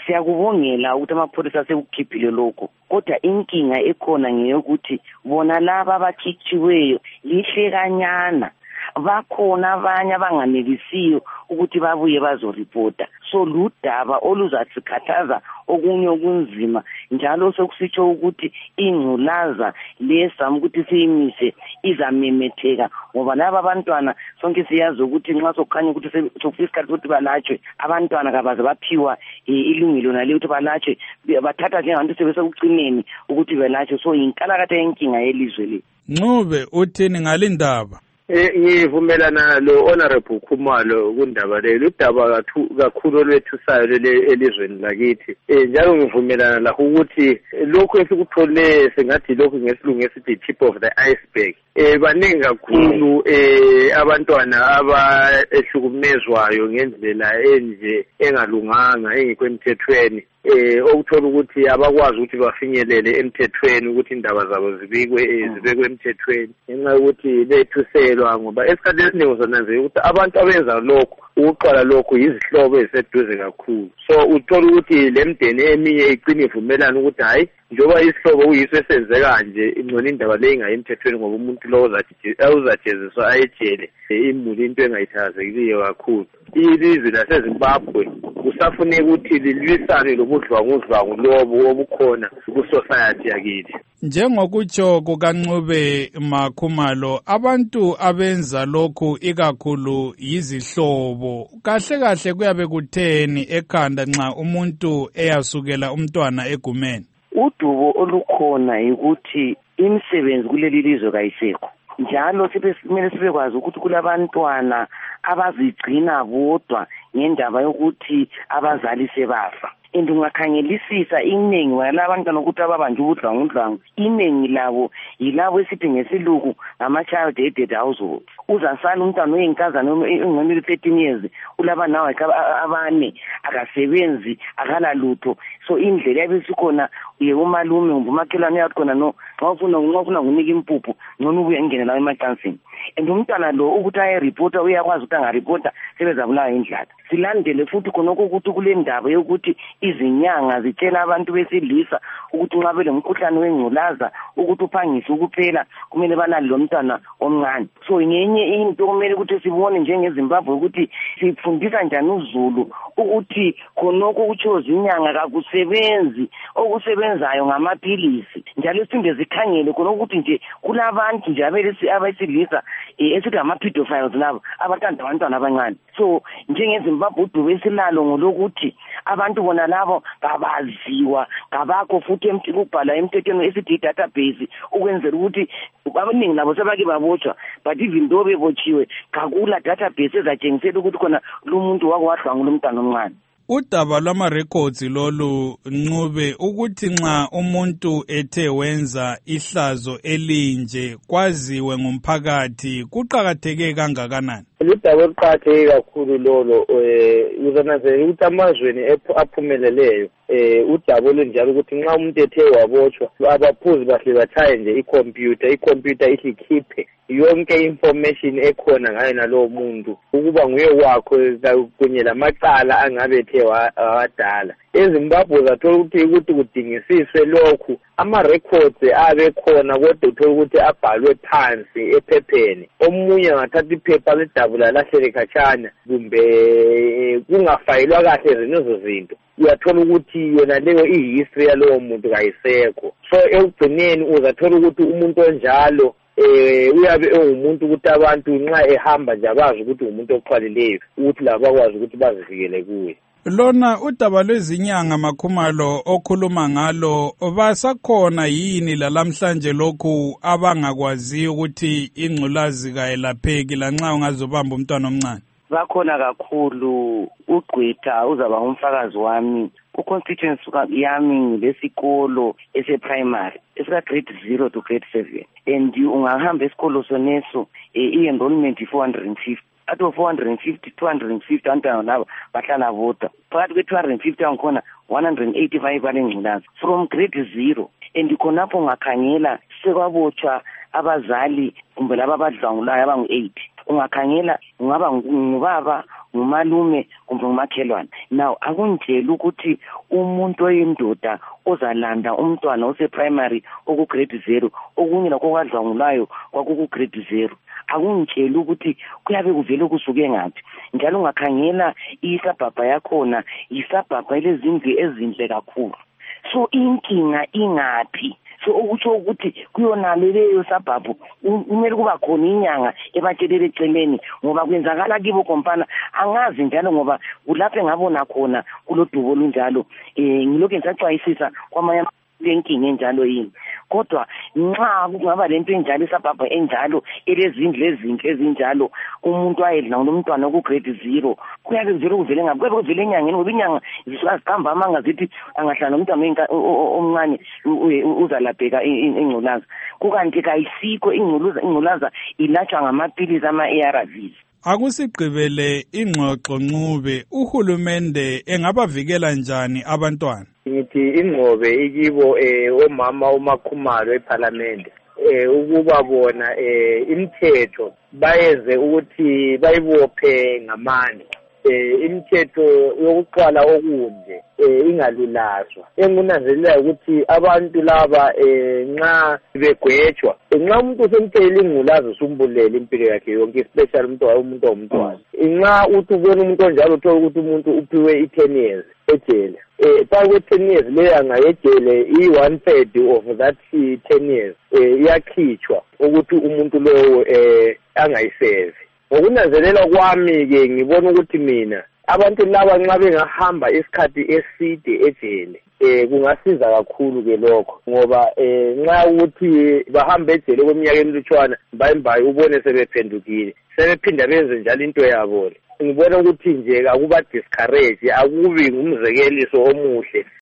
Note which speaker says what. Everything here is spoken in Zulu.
Speaker 1: siyakubongela ukuthi amapholisa sekukhiphile lokho, kodwa inkinga ekhona ngeyokuthi bona laba abakhitshiweyo lihle kanyana, bakhona abanye abanganelisiyo ukuthi babuye bazoripota. So ludaba oluzasikhathaza okunye okunzima, njalo sokusitsho ukuthi ingculaza lesama ukuthi siyimise izamemetheka, ngoba laba abantwana sonke siyazi ukuthi nxa sokukhanya ukuthi sokufika isikhathi ukuthi balatshwe, abantwana kabaze baphiwa ilungelo nale ukuthi balatshwe, bathatha njengabantu sebesekucineni ukuthi belatshwe. So yinkalakatha yenkinga yelizwe le.
Speaker 2: Ncube uthini ngalindaba?
Speaker 3: Ngivumelana lo Honorable Khumalo kundaba le. Udaba kakhulu olwethusayo elizweni lakithi. Njalo ngivumelana la ukuthi lokho esikuthole sengathi lokho ngesilungu esithi tip of the iceberg. Baningi kakhulu abantwana abahlukumezwayo ngendlela enje engalunganga engekho emthethweni. Okuthola ukuthi abakwazi ukuthi bafinyelele emthethweni ukuthi indaba zabo zibekwe emthethweni, ngenxa yokuthi bethuselwa, ngoba esikhathini esiningi uzonanzela ukuthi abantu abenza lokho, ukuqala lokho yizihlobo eziseduze kakhulu. So uthola ukuthi le mdeni eminye igcina ivumelana ukuthi hayi, njengoba isihlobo kuyiso esenzeka nje, ingcono indaba le ingayi emthethweni, ngoba umuntu lo uzajeziswa ayejele imuli into engayithakazekileyo kakhulu. Ilizwe laseZimbabwe kusafuneka ukuthi lilwisane lobudlwangudlwangu lobo obukhona ku-society yakithi.
Speaker 2: Njengokutsho kukaNcube Makhumalo, abantu abenza lokhu ikakhulu yizihlobo. Kahle kahle kuyabe kutheni ekhanda nxa umuntu eyasukela umntwana egumeni?
Speaker 1: Udubo olukhona ukuthi imisebenzi kuleli lizwe kayisekho, njalo kumele sibekwazi ukuthi kulabantwana abazigcina bodwa ngendaba yokuthi abazali sebafa. And ungakhangelisisa inengi walabantwana ukuthi ababanje ubudlwangudlwangu, inengi labo yilabo esithi ngesiluku ngama-child aided households. Uzasala umntwana oyinkazana engcono 13 years, ulaba nawe abane, akasebenzi, akala lutho. So indlela ebesikhona umalume ngumbe umakhelwane uyathi khona no, nxa ufuna ngunika impuphu ngcono ubuye ngene lawo emacansini. And umntwana lo ukuthi ayeripota uyakwazi ukuthi angaripota sebezabulawa indlala. Silandele futhi khonokho ukuthi kule ndaba yokuthi izinyanga zitshela abantu besilisa ukuthi nxa belemkhuhlane wengculaza ukuthi uphangise ukuphela kumele balale lo mntwana omncane. So ngenye into kumele ukuthi sibone njengeZimbabwe ukuthi sifundisa njani uZulu ukuthi khonokho kutsho izinyanga kakusebenzi, okusebenzayo ngamaphilisi. Njalo sinde zikhangele khonokho ukuthi nje kulabantu nje abesilisa esithi ama-pedophiles labo abathanda abantwana abancane. So njengeZimbabwe udubo esilalo ngolokuthi abantu bona labo kabaziwa, kabakho futhi ukubhala emthethweni esithi i-database ukwenzela ukuthi abaningi nabo sebake babotshwa, but even though bebotshiwe kakula database ezatshengisela ukuthi khona lumuntu wake wadlwangula umntwana omncane.
Speaker 2: Udaba lwama-records lolu Ncube, ukuthi nxa umuntu ethe wenza ihlazo elinje kwaziwe ngumphakathi kuqakatheke kangakanani?
Speaker 3: Ludaba oluqakatheke kakhulu lolo. Uzonanzelela ukuthi amazweni aphumeleleyo udaba olunjalo ukuthi nxa umuntu ethe wabotshwa abaphuzi bahle bathaye nje ikhompyutha ihle ikhiphe yonke information ekhona ngaye nalowo muntu, ukuba nguye wakho kunye lamacala angabe ethe wadala. EZimbabwe zathola ukuthi kudingisiswe lokhu, ama-records abekhona kodwa uthola ukuthi abhalwe phansi ephepheni. Omunye angathatha iphepha ledabula lahlele khatshana, kumbe kungafayilwa kahle zinezo zinto, uyathola ukuthi yona leyo i-history yalowo muntu kayisekho. So ekugcineni uzathola ukuthi umuntu onjalo uyabe engumuntu ukuthi abantu nxa ehamba nje abazi ukuthi umuntu oqhwalileyo, ukuthi labo bakwazi ukuthi bazivikele kuye.
Speaker 2: Lona udaba lwezinyanga Makhumalo okhuluma ngalo, basakhona yini lalamhlanje lokhu abangakwaziyo ukuthi ingculazi kayelapheki lanxa ungazobamba umntwana omncane?
Speaker 1: Bakhona kakhulu. Ugqwetha uzaba ngumfakazi wami ku-constituency yami lesikolo ese-primary esika grade 0 to grade 7, and ungahamba esikolo soneso i-enrollment 450. Out of 450, 250 abantwana laba bahlala bodwa. Phakathi kwe-250 angikhona 185 balengculazi from grade 0. And khonapho ungakhangela sekwabotshwa abazali kumbe laba abadlwangulayo abangu-8. Ungakhangela ungaba ngubaba ngumalume kumbe ngumakhelwane. Now akungitshela ukuthi umuntu oyindoda ozalanda umntwana ose-primary oku-grade 0 okunye lakho kwadlwangulayo kwakuku-grade 0, akungitsheli ukuthi kuyabe kuvele kusuke ngaphi. Njalo ungakhangela isabhabha yakhona yisabhabha elezindlu ezinhle kakhulu. So inkinga ingaphi? So ukutsho ukuthi kuyonale leyo sabhabhu kumele kuba khona inyanga ebatshelele eceleni ngoba kwenzakala kibo kompana angazi njalo ngoba kulapho engabona khona kulodubo lunjalo. Ngilokho ngisacwayisisa kwamanye lenkinga enjalo yini, kodwa nxa kungaba lento enjalo isabhabha enjalo elezindlu ezinhle ezinjalo umuntu ayedla nomntwana oku-grade 0 kuyabe kuvele ngapi? Kuyabe kuvele enyangeni ngoba inyanga zisuka amanga zithi angahlala nomntwana omncane uzalapheka ingculaza, kukanti kayisikho ingculaza ilatshwa ngamaphilisi ama-ARVs.
Speaker 2: Akusigqibele ingxoxo Ncube, uhulumende engabavikela njani abantwana?
Speaker 3: Ngithi ingqobe ikibo omama uMakhumalo eParliament ukuba bona imithetho bayenze ukuthi bayibophe ngamandla. Imithetho yokuqala okunje ingalulazwa. Engunanzelela ukuthi abantu laba nxa begwetshwa, nxa umuntu usemtshela ingculaza usumbulele impilo yakhe yonke, especially umuntu omntwana. Nxa uthi ubona umuntu onjalo uthola ukuthi umuntu uphiwe 10 years ejele. Phakathi kwe-10 years leyo angayejele i-1/3 of that 10 years iyakhitshwa ukuthi umuntu lowo angayisevi. Ngokunanzelela kwami-ke ngibona ukuthi mina abantu laba nxa bengahamba isikhathi eside ejele kungasiza kakhulu-ke lokho ngoba nxa ukuthi bahamba ejele kweminyaka emilutshwana mbayimbayi ubone sebephendukile sebephinda benze njalo into yabo. Ngibona ukuthi nje akuba discourage, akubi ngumzekeliso omuhle